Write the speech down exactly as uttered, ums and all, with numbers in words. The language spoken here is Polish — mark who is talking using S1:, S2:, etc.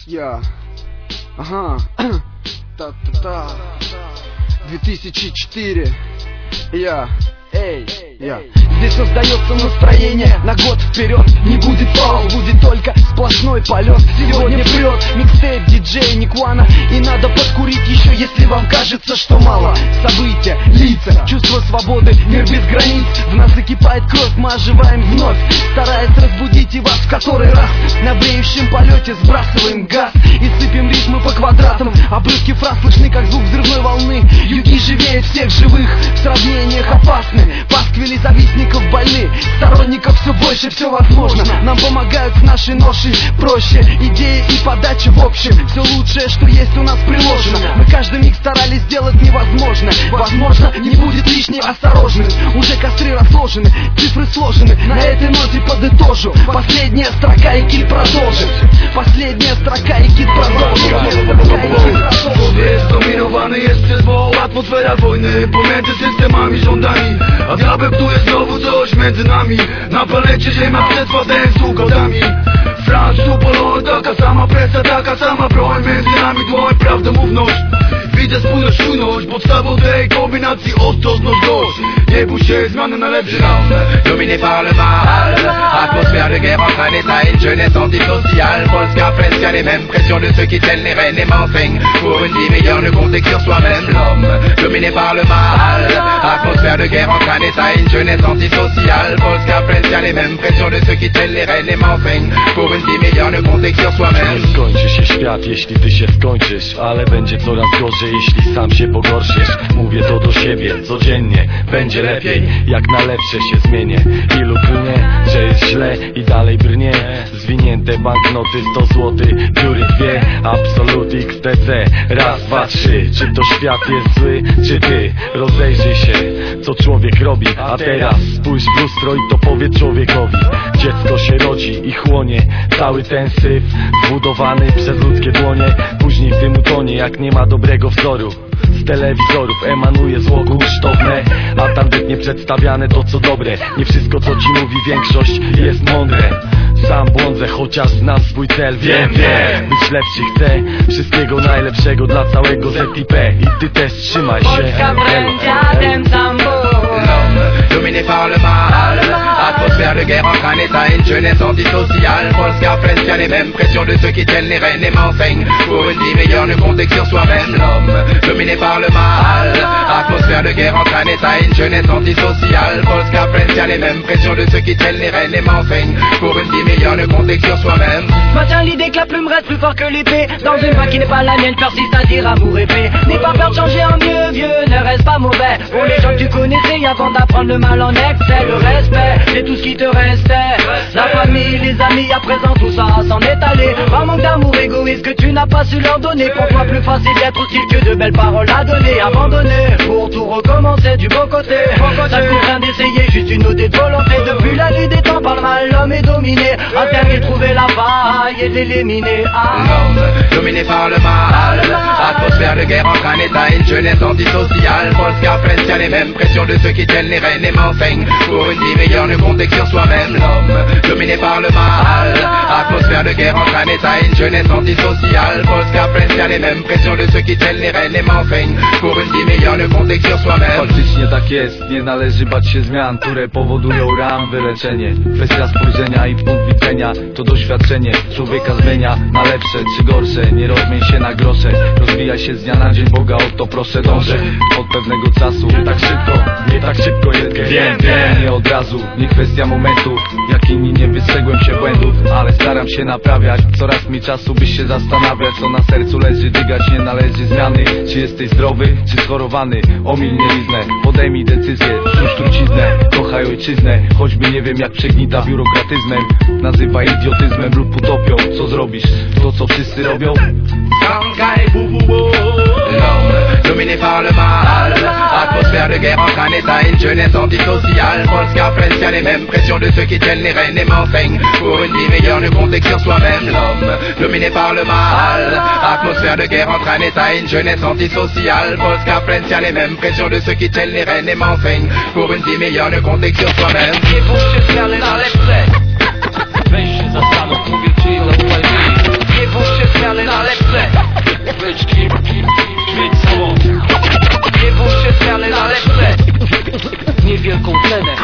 S1: Я, ага, та-та-та, две тысячи четыре, я, эй, я. Здесь создается настроение на год вперед. Не будет пауз, будет только сплошной полет. Сегодня прет микстейп диджей Никуана, и надо подкурить еще, если вам кажется, что мало. События, лица, чувство свободы, мир без границ. В нас закипает кровь, мы оживаем вновь, стараясь разбудить и вас в который раз. На бреющем полете сбрасываем газ и сыпем ритмы по квадратам. Обрывки фраз слышны, как звук взрывной волны. Юги живеют всех живых, в сравнениях опасны. Пасквили завистников больны, сторонников все больше, все возможно. Нам помогают с нашей ношей проще, идеи и подача в общем. Все лучшее, что есть у нас приложено. Мы каждый миг старались сделать невозможное. Возможно, не будет лишней осторожность. Уже костры разложены, цифры сложены. На этой ноте подытожу. Последняя строка, и кит продолжит. Последняя строка, и kit продолжит.
S2: Jest dominowany jest przez zło, atmosfera wojny pomiędzy systemami, rządami. A diabeł psuje znowu coś między nami. Na planecie ziemia przetrwa ten z ugodami. Franc, tu polony, taka sama presja, taka sama broń. Między nami dłoń, prawdomówność. Widzę spójność, czujność, podstawą tej kombinacji ostrożność, dość. Nie bój się, zmiany na lepszy.
S3: Dominé par le mal, atmosphère de guerre entre un état et une jeunesse antisociale. Polska, French, les mêmes pressions de ceux qui tiennent les rênes et m'enseignent. Pour une vie meilleure, ne compter que sur soi-même. L'homme, dominé par le mal, atmosphère de guerre entre un état et une jeunesse antisociale. Polska, French, les mêmes pressions de ceux qui tiennent les rênes et m'enseignent. Pour une vie meilleure, ne compter que sur soi-même.
S4: Skończy się świat, jeśli ty się skończysz, ale będzie coraz gorzej, jeśli sam się pogorszysz. Mówię to do siebie codziennie, będzie lepiej, jak na lepsze się zmienię. Ilu klnie, że jest źle i dalej brnie. Zwinięte banknoty sto złotych, dziury dwie, absolut X T C. Raz, dwa, trzy, czy to świat jest zły, czy ty? Rozejrzyj się, co człowiek robi. A teraz spójrz w lustro i to powiedz człowiekowi. Dziecko się rodzi i chłonie cały ten syf, zbudowany przez ludzkie dłonie. Później w tym utonie, jak nie ma dobrego wzoru. Z telewizorów emanuje zło kunsztowne, a tandetnie przedstawiane to co dobre. Nie wszystko co ci mówi większość jest mądre. Sam błądzę, chociaż znam swój cel. Wiem, wiem, być lepszy chcę. Wszystkiego najlepszego dla całego Z I P. I ty też trzymaj się.
S5: Polska Prędzia, ten sam
S3: dominé par le mal, atmosphère de guerre entre un état et une jeunesse antisociale. Polska, French, les mêmes pressions de ceux qui tiennent les rênes et m'enseignent. Pour une vie meilleure, ne compter que sur soi-même. L'homme, dominé par le mal, atmosphère de guerre entre un état et une jeunesse antisociale. Polska, French, les mêmes pressions de ceux qui tiennent les rênes et m'enseignent. Pour une vie meilleure, ne compter que sur soi-même.
S5: Maintiens l'idée que la plume reste plus fort que l'épée. Dans une voie qui n'est pas la mienne, persiste à dire amour et paix. N'aie pas peur de changer en mieux, vieux, ne reste pas mauvais. Pour les gens que tu connaissais avant d'apprendre le mal en excès. Le respect, c'est tout ce qui te restait. La famille, les amis, à présent tout ça s'en est allé. Par manque d'amour égoïste que tu n'as pas su leur donner. Pour toi plus facile d'être hostile que de belles paroles à donner. Abandonner, pour tout recommencer du bon côté. Ça coûte rien d'essayer, juste une ode de volonté. Depuis la nuit des temps par le mal, l'homme est dominé. À terme et trouver la faille et l'éliminer. Ah.
S3: L'homme, dominé par le mal, atmosphère de guerre entre un état et une jeunesse antisociale. Polska, French, les mêmes pressions de ceux qui tiennent les rênes et m'enseignent. Pour une vie meilleure, ne compter que sur soi-même. L'homme, dominé par le mal, atmosphère de guerre entre un état et une jeunesse antisociale. Polska, French, les mêmes pressions de ceux qui tiennent les rênes et m'enseignent. Pour une vie meilleure, ne compter que sur soi-même.
S2: Faktycznie tak jest, nie należy bać się zmian, które powodują ram, wyleczenie. Kwestia spojrzenia i punkt widzenia, to doświadczenie człowieka zmienia na lepsze czy gorsze. Nie rozmień się na grosze, rozwija się z dnia na dzień, Boga o to proszę dążę. Od pewnego czasu, tak szybko, nie tak szybko jest, wiem, wiem, nie od razu. Nie kwestia momentu, jak inni nie wystrzegłem się błędów, ale staram się naprawiać. Coraz mi czasu byś się zastanawiać, co na sercu leży, dygać nie należy zmiany. Czy jesteś zdrowy, czy schorowany, omiń mieliznę, podejmij decyzję, rzuć truciznę. Kochaj ojczyznę, choćby nie wiem jak przegnita biurokratyzmem. Nazywaj idiotyzmem lub utopią, co zrobisz? To co wszyscy robią?
S3: Dominé par le mal, atmosphère de guerre entre un état et une jeunesse antisociale. Polska, French, les mêmes pressions de ceux qui tiennent les rênes et m'enseignent. Pour une vie meilleure, ne compter que sur soi-même. L'homme, dominé par le mal, atmosphère de guerre entre un état et une jeunesse antisociale. Polska, French, les mêmes pressions de ceux qui tiennent les rênes et m'enseignent. Pour une vie meilleure, ne compter que sur soi-même.
S5: Nie bój się zmiany na lepsze. Weź się zastanów, mówię ci, zaufaj mi. Nie bój się zmiany
S6: scenę.